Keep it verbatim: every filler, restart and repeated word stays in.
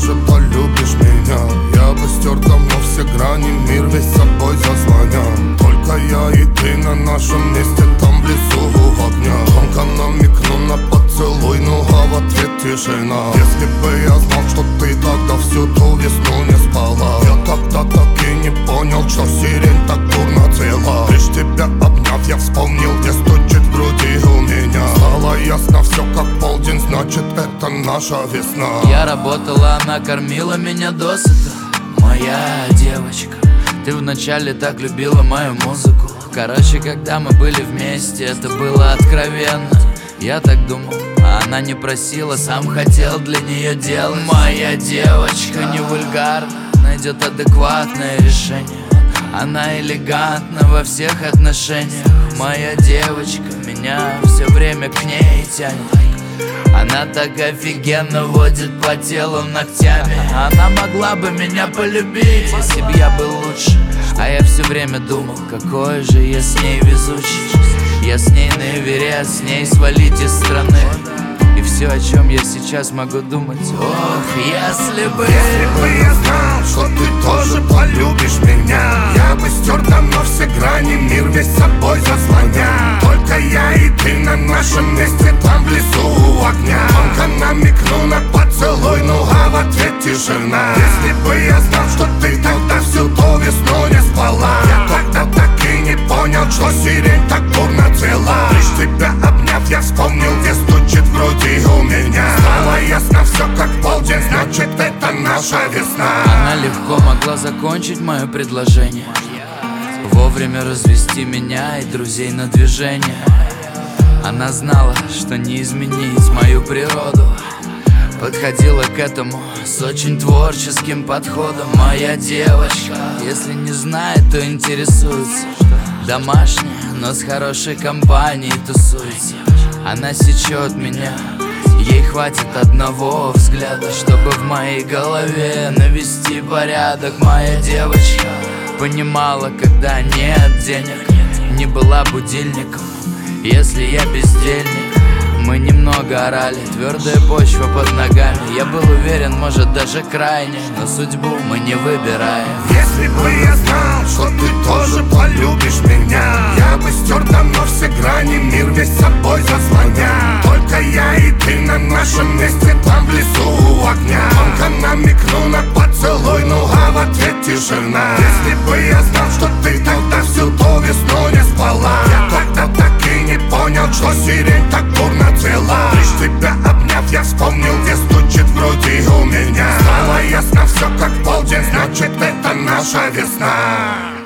тоже полюбишь меня. Я бы стер давно все грани, мир весь собой заслонял. Только я и ты на нашем месте, там внизу у огня. Тонко намекну на поцелуй, ну а в ответ тишина. Если бы я знал, что ты тогда всю ту весну не спала, я тогда так и не понял, что сирень так дурно цвела. Лишь тебя обняв, я вспомнил, где стучит в груди у меня. Стало ясно все как полдень, значит это наша весна. Я работала, она кормила меня досыта. Моя девочка, ты вначале так любила мою музыку. Короче, когда мы были вместе, это было откровенно. Я так думал, а она не просила, сам хотел для нее делать. Моя девочка не вульгарна, найдет адекватное решение. Она элегантна во всех отношениях. Моя девочка, меня все время к ней тянет. Она так офигенно водит по телу ногтями. Она могла бы меня полюбить, если б я был лучше. А я все время думал, какой же я с ней везучий. Я с ней на Эверест, с ней свалить из страны. И все, о чем я сейчас могу думать. Ох, если бы Если бы я знал, что ты тоже полюбишь меня, я бы стер давно все грани, мир весь собой заслонял. Только я и ты на нашем месте, там в лесу у огня. Тонко намекну на поцелуй, ну а в ответ тишина. Если бы я знал, что ты тогда всю ту весну не спала, я тогда так и не понял, что сирень так дурно цвела. Лишь тебя обняв, я вспомнил, где стучит в груди у меня. Стало ясно все как полдень, значит это наша весна. Она легко могла закончить мое предложение, вовремя развести меня и друзей на движение. Она знала, что не изменить мою природу, подходила к этому с очень творческим подходом. Моя девочка, если не знает, то интересуется. Домашняя, но с хорошей компанией тусуется. Она сечет меня, ей хватит одного взгляда, чтобы в моей голове навести порядок. Моя девочка понимала, когда нет денег, не была будильником, если я бездельник. Мы немного орали, твердая почва под ногами. Я был уверен, может даже крайне, но судьбу мы не выбираем. Если бы я знал, что ты тоже полюбишь меня, я бы стер давно все грани, мир весь собой заслонял. Только я и ты на нашем месте, там в лесу у огня. Тонко намекну на поцелуй, ну а в ответ тишина. Если бы я знал, что ты тогда всю ту весну не спала, я тогда так и не понял, что сирень так дурно цвела. Лишь тебя обняв, я вспомнил, где стучит в груди у меня. Стало ясно все как полдень, значит это наша весна.